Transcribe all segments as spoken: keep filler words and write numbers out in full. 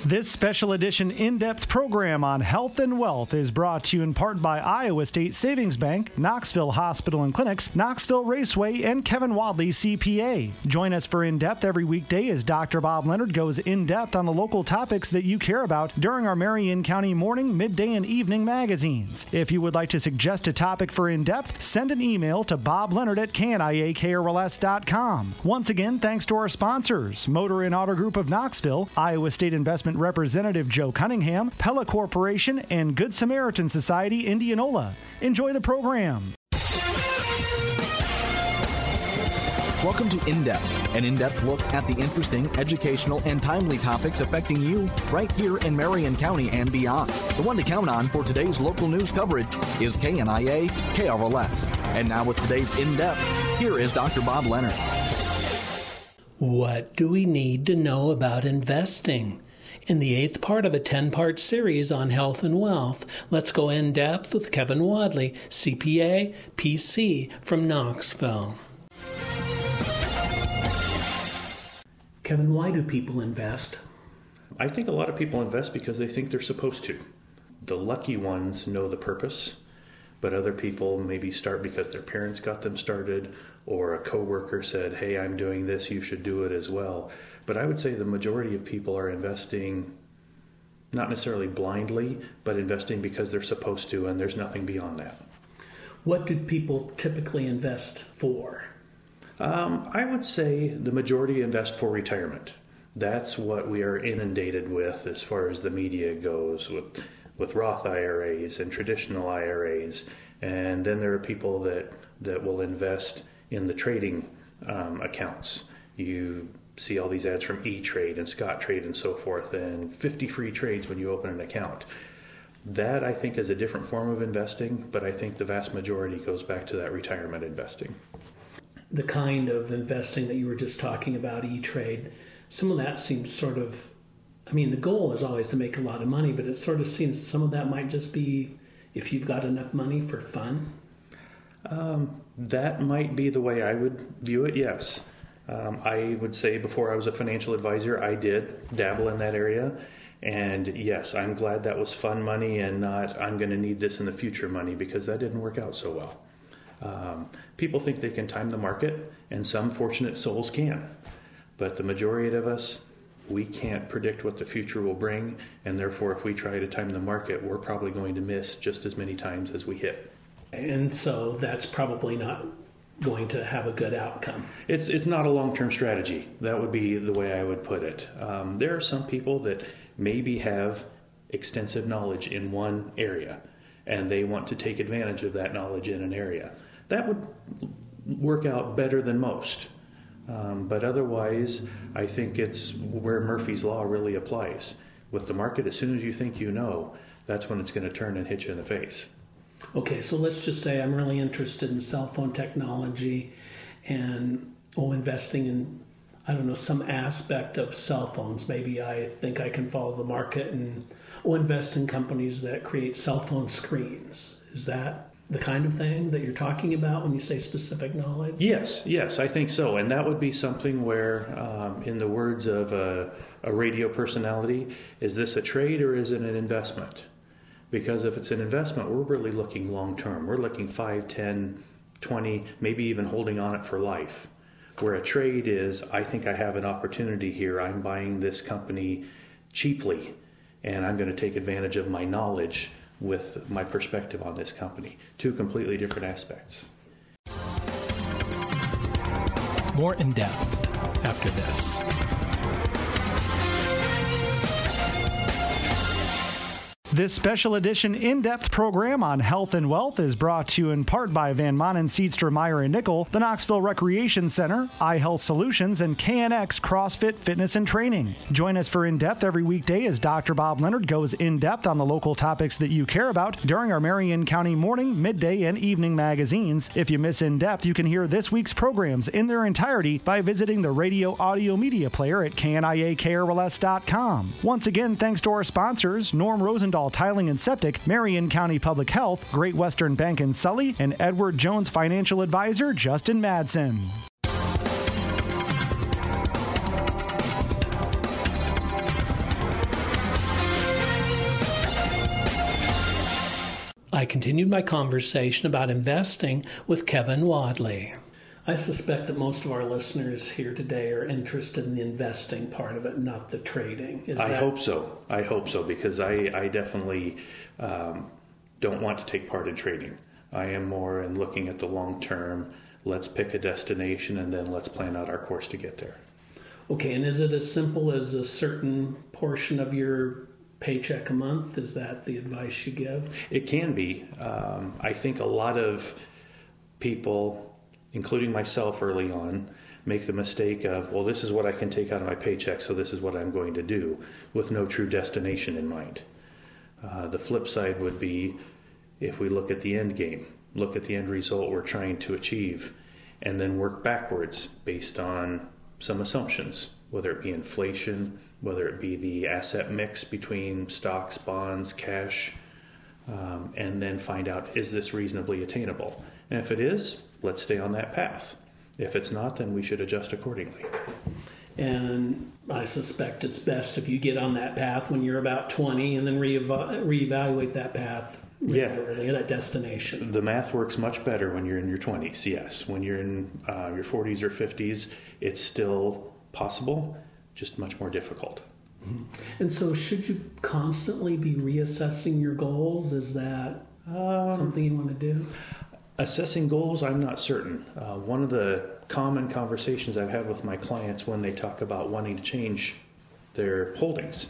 This special edition in-depth program on health and wealth is brought to you in part by Iowa State Savings Bank, Knoxville Hospital and Clinics, Knoxville Raceway, and Kevin Wadley, C P A. Join us for In-Depth every weekday as Doctor Bob Leonard goes in-depth on the local topics that you care about during our Marion County morning, midday, and evening magazines. If you would like to suggest a topic for In-Depth, send an email to bob leonard at k n i a k r l s dot com. Once again, thanks to our sponsors, Motor and Auto Group of Knoxville, Iowa State Investment Representative Joe Cunningham, Pella Corporation, and Good Samaritan Society, Indianola. Enjoy the program. Welcome to In-Depth, an in-depth look at the interesting, educational, and timely topics affecting you right here in Marion County and beyond. The one to count on for today's local news coverage is K N I A K R L S. And now with today's In-Depth, here is Doctor Bob Leonard. What do we need to know about investing? In the eighth part of a ten-part series on health and wealth, let's go in-depth with Kevin Wadley, C P A, P C from Knoxville. Kevin, why do people invest? I think a lot of people invest because they think they're supposed to. The lucky ones know the purpose, but other people maybe start because their parents got them started, or a coworker said, hey, I'm doing this, you should do it as well. But I would say the majority of people are investing not necessarily blindly, but investing because they're supposed to, and there's nothing beyond that. What do people typically invest for? Um, I would say the majority invest for retirement. That's what we are inundated with as far as the media goes, with with Roth I R As and traditional I R As. And then there are people that, that will invest in the trading um, accounts. You see all these ads from E-Trade and Scottrade and so forth, and fifty free trades when you open an account. That, I think, is a different form of investing, but I think the vast majority goes back to that retirement investing. The kind of investing that you were just talking about, E-Trade, some of that seems sort of, I mean, the goal is always to make a lot of money, but it sort of seems some of that might just be if you've got enough money for fun. Um, that might be the way I would view it, yes. Um, I would say before I was a financial advisor, I did dabble in that area. And yes, I'm glad that was fun money and not I'm going to need this in the future money, because that didn't work out so well. Um, people think they can time the market, and some fortunate souls can. But the majority of us, we can't predict what the future will bring, and therefore if we try to time the market, we're probably going to miss just as many times as we hit. And so that's probably not going to have a good outcome. It's it's not a long-term strategy. That would be the way I would put it. Um, there are some people that maybe have extensive knowledge in one area, and they want to take advantage of that knowledge in an area. That would work out better than most. Um, but otherwise, I think it's where Murphy's Law really applies. With the market, as soon as you think you know, that's when it's going to turn and hit you in the face. Okay, so let's just say I'm really interested in cell phone technology and oh, investing in, I don't know, some aspect of cell phones. Maybe I think I can follow the market and oh, invest in companies that create cell phone screens. Is that the kind of thing that you're talking about when you say specific knowledge? Yes, yes, I think so. And that would be something where, um, in the words of a, a radio personality, is this a trade or is it an investment? Because if it's an investment, we're really looking long term. We're looking five, ten, twenty, maybe even holding on it for life. Where a trade is, I think I have an opportunity here. I'm buying this company cheaply, and I'm going to take advantage of my knowledge with my perspective on this company. Two completely different aspects. More in depth after this. This special edition in-depth program on health and wealth is brought to you in part by Van Manen, Seedstra, Meyer and Nickel, the Knoxville Recreation Center, iHealth Solutions, and K N X CrossFit Fitness and Training. Join us for In-Depth every weekday as Doctor Bob Leonard goes in-depth on the local topics that you care about during our Marion County morning, midday, and evening magazines. If you miss In-Depth, you can hear this week's programs in their entirety by visiting the radio audio media player at K N I A K R L S dot com. Once again, thanks to our sponsors, Norm Rosendahl Tiling and Septic, Marion County Public Health, Great Western Bank in Sully, and Edward Jones Financial Advisor Justin Madsen. I continued my conversation about investing with Kevin Wadley. I suspect that most of our listeners here today are interested in the investing part of it, not the trading. Is I that... hope so. I hope so, because I, I definitely um, don't want to take part in trading. I am more in looking at the long term. Let's pick a destination and then let's plan out our course to get there. Okay, and is it as simple as a certain portion of your paycheck a month? Is that the advice you give? It can be. Um, I think a lot of people, including myself early on, make the mistake of, well, this is what I can take out of my paycheck, so this is what I'm going to do, with no true destination in mind. Uh, the flip side would be, if we look at the end game, look at the end result we're trying to achieve, and then work backwards based on some assumptions, whether it be inflation, whether it be the asset mix between stocks, bonds, cash, um, and then find out, is this reasonably attainable? And if it is, let's stay on that path. If it's not, then we should adjust accordingly. And I suspect it's best if you get on that path when you're about twenty and then reeva- reevaluate that path regularly, yeah. that destination. The math works much better when you're in your twenties, yes. When you're in uh, your forties or fifties, it's still possible, just much more difficult. Mm-hmm. And so should you constantly be reassessing your goals? Is that um, something you want to do? Assessing goals, I'm not certain. Uh, one of the common conversations I've had with my clients when they talk about wanting to change their holdings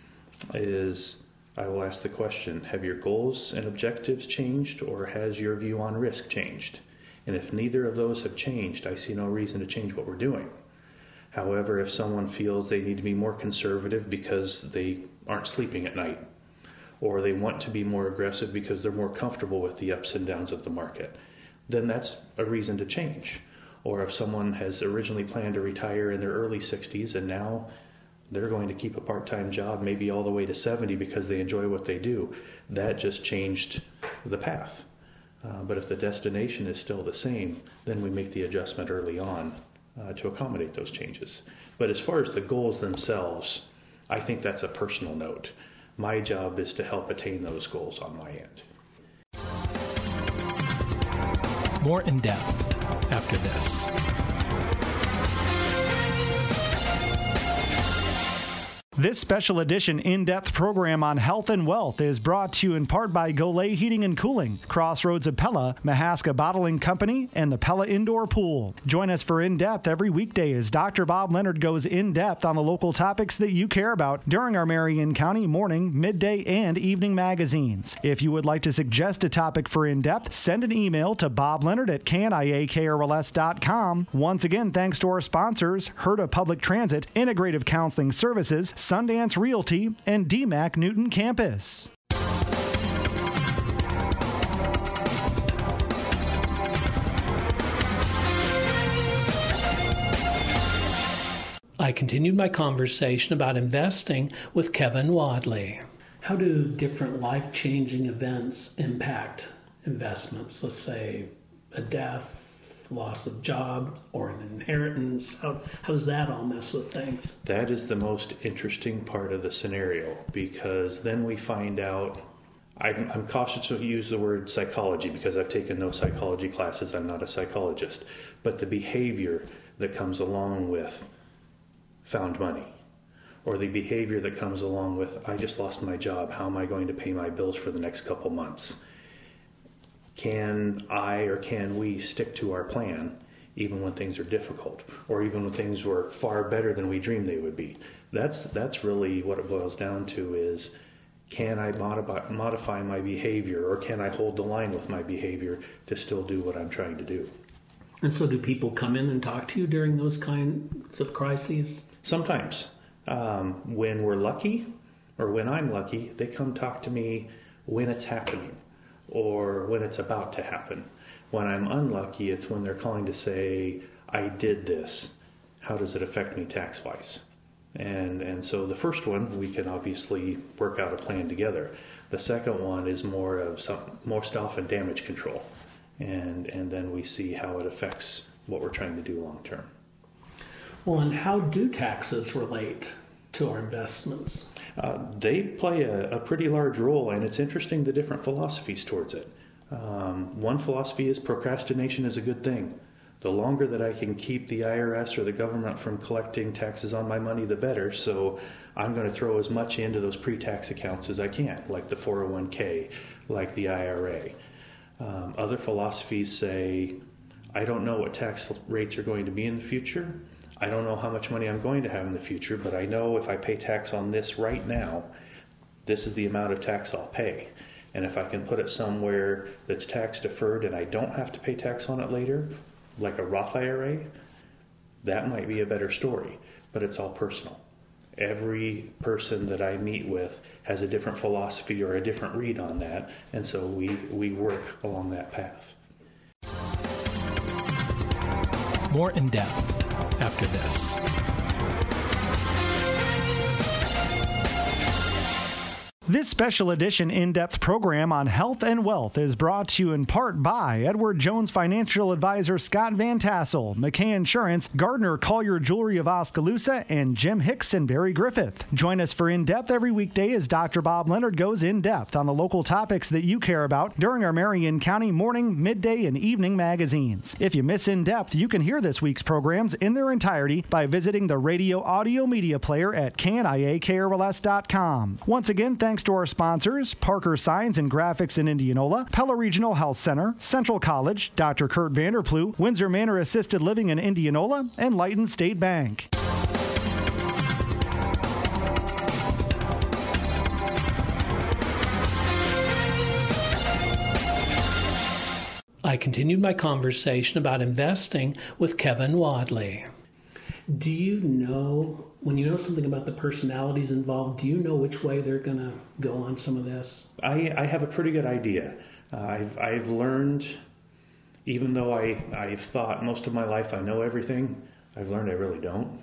is, I will ask the question, have your goals and objectives changed, or has your view on risk changed? And if neither of those have changed, I see no reason to change what we're doing. However, if someone feels they need to be more conservative because they aren't sleeping at night, or they want to be more aggressive because they're more comfortable with the ups and downs of the market, then that's a reason to change. Or if someone has originally planned to retire in their early sixties and now they're going to keep a part-time job maybe all the way to seventy because they enjoy what they do, that just changed the path. Uh, but if the destination is still the same, then we make the adjustment early on uh, to accommodate those changes. But as far as the goals themselves, I think that's a personal note. My job is to help attain those goals on my end. More in depth after this. This special edition in-depth program on health and wealth is brought to you in part by Golay Heating and Cooling, Crossroads of Pella, Mahaska Bottling Company, and the Pella Indoor Pool. Join us for In-Depth every weekday as Doctor Bob Leonard goes in-depth on the local topics that you care about during our Marion County morning, midday, and evening magazines. If you would like to suggest a topic for In-Depth, send an email to bob leonard at can i a k r l s dot com. Once again, thanks to our sponsors, Herta Public Transit, Integrative Counseling Services, Sundance Realty, and D MAC Newton Campus. I continued my conversation about investing with Kevin Wadley. How do different life-changing events impact investments? Let's say a death, loss of job, or an inheritance. How, how does that all mess with things? That is the most interesting part of the scenario, because then we find out, I'm, I'm cautious to use the word psychology because I've taken no psychology classes, I'm not a psychologist, but the behavior that comes along with found money, or the behavior that comes along with, I just lost my job, how am I going to pay my bills for the next couple months? Can I or can we stick to our plan even when things are difficult, or even when things were far better than we dreamed they would be? That's that's really what it boils down to, is can I modify, modify my behavior, or can I hold the line with my behavior to still do what I'm trying to do? And so do people come in and talk to you during those kinds of crises? Sometimes. Um, when we're lucky, or when I'm lucky, they come talk to me when it's happening, or when it's about to happen. When I'm unlucky, it's when they're calling to say, I did this. How does it affect me tax-wise? And and so the first one, we can obviously work out a plan together. The second one is more of some most often damage control. And and then we see how it affects what we're trying to do long term. Well, and how do taxes relate to our investments? Uh, they play a, a pretty large role, and it's interesting the different philosophies towards it. Um, one philosophy is procrastination is a good thing. The longer that I can keep the I R S or the government from collecting taxes on my money, the better. So I'm going to throw as much into those pre-tax accounts as I can, like the four oh one k, like the I R A. Um, other philosophies say, I don't know what tax rates are going to be in the future. I don't know how much money I'm going to have in the future, but I know if I pay tax on this right now, this is the amount of tax I'll pay. And if I can put it somewhere that's tax deferred and I don't have to pay tax on it later, like a Roth I R A, that might be a better story, but it's all personal. Every person that I meet with has a different philosophy or a different read on that, and so we, we work along that path. More in depth after this. This special edition in-depth program on health and wealth is brought to you in part by Edward Jones Financial Advisor Scott Van Tassel, McKay Insurance, Gardner Collier Jewelry of Oskaloosa, and Jim Hicks and Barry Griffith. Join us for In-Depth every weekday as Doctor Bob Leonard goes in-depth on the local topics that you care about during our Marion County morning, midday, and evening magazines. If you miss In-Depth, you can hear this week's programs in their entirety by visiting the radio audio media player at K N I A K R L S dot com. Once again, thanks to our sponsors, Parker Signs and Graphics in Indianola, Pella Regional Health Center, Central College, Doctor Kurt Vanderplu, Windsor Manor Assisted Living in Indianola, and Lighton State Bank. I continued my conversation about investing with Kevin Wadley. Do you know, when you know something about the personalities involved, do you know which way they're going to go on some of this? I, I have a pretty good idea. Uh, I've, I've learned, even though I, I've thought most of my life I know everything, I've learned I really don't.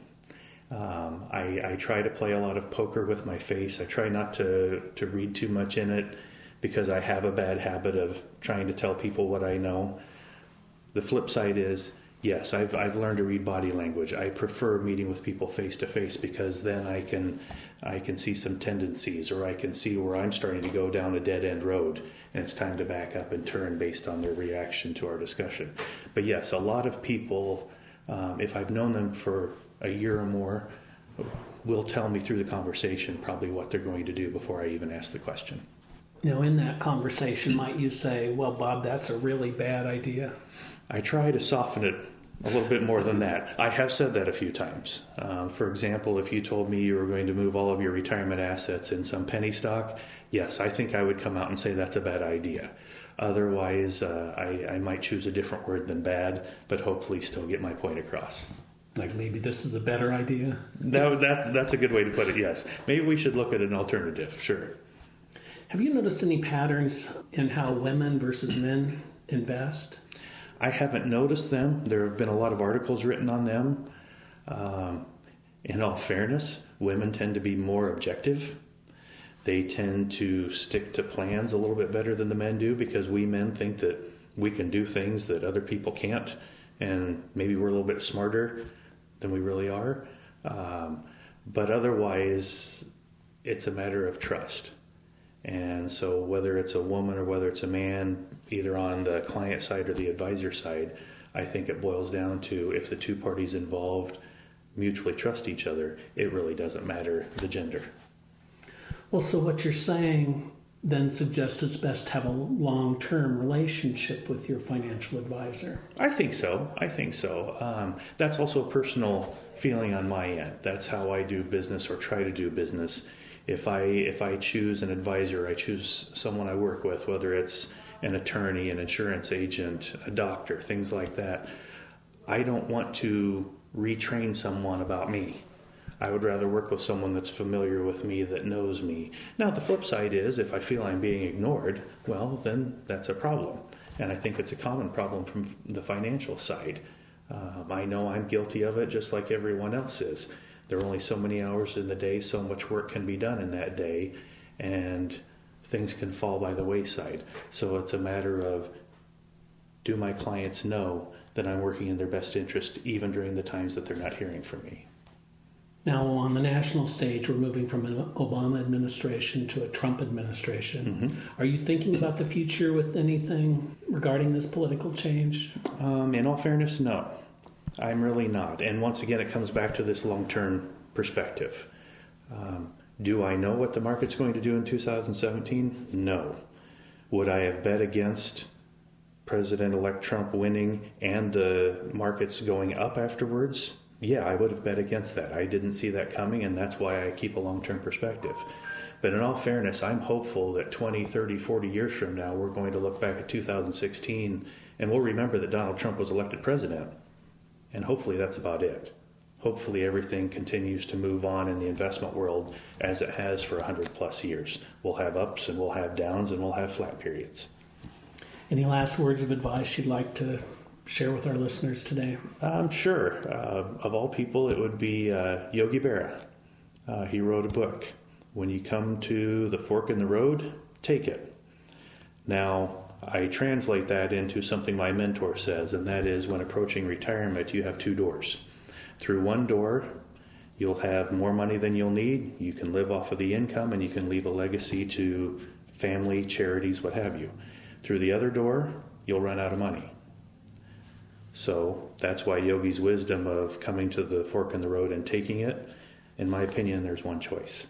Um, I, I try to play a lot of poker with my face. I try not to, to read too much in it because I have a bad habit of trying to tell people what I know. The flip side is, yes, I've I've learned to read body language. I prefer meeting with people face to face because then I can I can see some tendencies, or I can see where I'm starting to go down a dead end road, and it's time to back up and turn based on their reaction to our discussion. But yes, a lot of people, um, if I've known them for a year or more, will tell me through the conversation probably what they're going to do before I even ask the question. Now, in that conversation, might you say, well, Bob, that's a really bad idea? I try to soften it a little bit more than that. I have said that a few times. Um, for example, if you told me you were going to move all of your retirement assets in some penny stock, yes, I think I would come out and say that's a bad idea. Otherwise, uh, I, I might choose a different word than bad, but hopefully still get my point across. Like maybe this is a better idea? No, that's, that's a good way to put it, yes. Maybe we should look at an alternative, sure. Have you noticed any patterns in how women versus men invest? I haven't noticed them. There have been a lot of articles written on them. Um, in all fairness, women tend to be more objective. They tend to stick to plans a little bit better than the men do because we men think that we can do things that other people can't, and maybe we're a little bit smarter than we really are. Um, but otherwise, it's a matter of trust. And so whether it's a woman or whether it's a man, either on the client side or the advisor side, I think it boils down to if the two parties involved mutually trust each other, it really doesn't matter the gender. Well, so what you're saying then suggests it's best to have a long-term relationship with your financial advisor. I think so. I think so. Um, that's also a personal feeling on my end. That's how I do business or try to do business. If I if I choose an advisor, I choose someone I work with, whether it's an attorney, an insurance agent, a doctor, things like that. I don't want to retrain someone about me. I would rather work with someone that's familiar with me, that knows me. Now, the flip side is, if I feel I'm being ignored, well, then that's a problem. And I think it's a common problem from the financial side. Um, I know I'm guilty of it just like everyone else is. There are only so many hours in the day, so much work can be done in that day, and things can fall by the wayside. So it's a matter of, do my clients know that I'm working in their best interest even during the times that they're not hearing from me? Now, on the national stage, we're moving from an Obama administration to a Trump administration. Mm-hmm. Are you thinking about the future with anything regarding this political change? Um, in all fairness, no. I'm really not. And once again, it comes back to this long-term perspective. Um, do I know what the market's going to do in two thousand seventeen? No. Would I have bet against President-elect Trump winning and the markets going up afterwards? Yeah, I would have bet against that. I didn't see that coming, and that's why I keep a long-term perspective. But in all fairness, I'm hopeful that twenty, thirty, forty years from now, we're going to look back at two thousand sixteen, and we'll remember that Donald Trump was elected president. And hopefully that's about it. Hopefully everything continues to move on in the investment world as it has for one hundred plus years. We'll have ups and we'll have downs and we'll have flat periods. Any last words of advice you'd like to share with our listeners today? Um, sure. Uh, of all people, it would be uh, Yogi Berra. Uh, he wrote a book. When you come to the fork in the road, take it. Now, I translate that into something my mentor says, and that is when approaching retirement, you have two doors. Through one door, you'll have more money than you'll need. You can live off of the income, and you can leave a legacy to family, charities, what have you. Through the other door, you'll run out of money. So that's why Yogi's wisdom of coming to the fork in the road and taking it, in my opinion, there's one choice.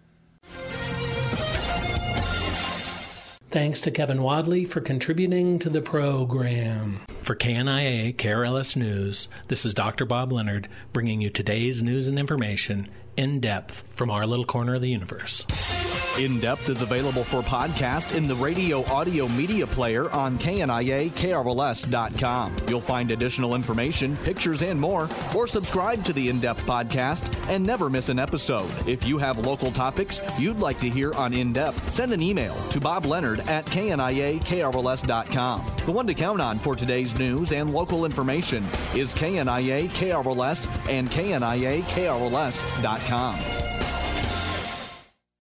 Thanks to Kevin Wadley for contributing to the program. For K N I A K R L S News, this is Doctor Bob Leonard bringing you today's news and information in depth from our little corner of the universe. In Depth is available for podcast in the radio audio media player on K N I A K R L S dot com. You'll find additional information, pictures, and more, or subscribe to the In Depth podcast and never miss an episode. If you have local topics you'd like to hear on In Depth, send an email to Bob Leonard at K N I A K R L S dot com. The one to count on for today's news and local information is K N I A K R L S and K N I A K R L S dot com.